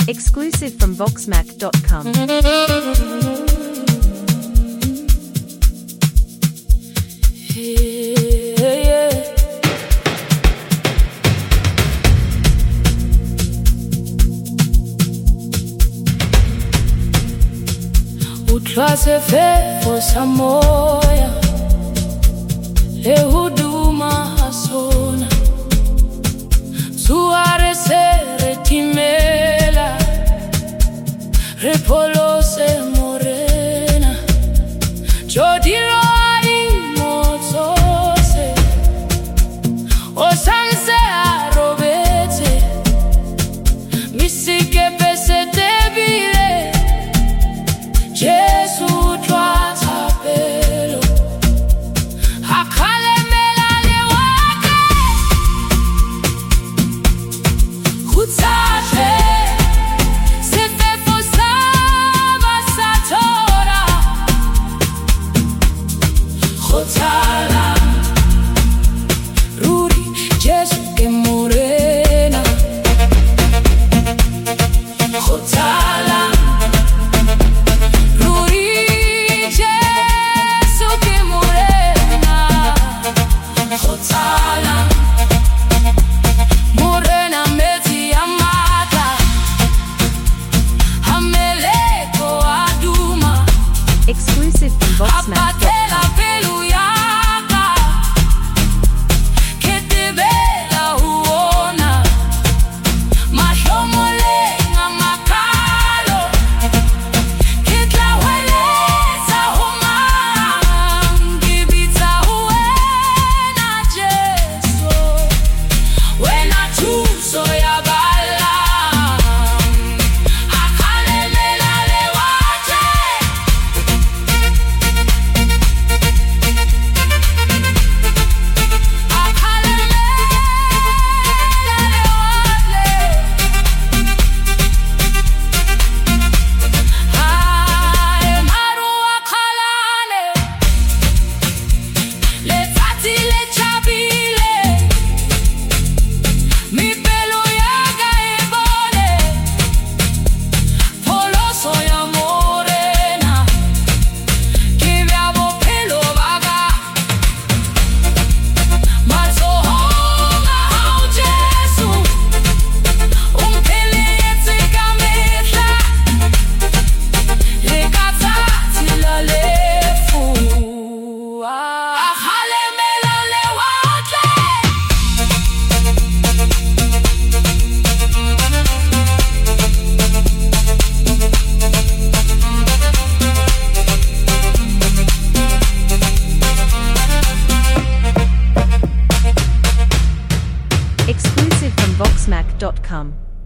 Exclusive from Voxmac.com. Utlwase fefo samoya huduma hasona suare sere timela repolo se morena jodiro ari mozose osanse arobete misike pese debile Jesu twatha pelo akale melale wake kutsahe sefefo sama satora khotala ruri Jesu ke morena khotala Exclusive from Voxmac.com. Exclusive from Voxmac.com.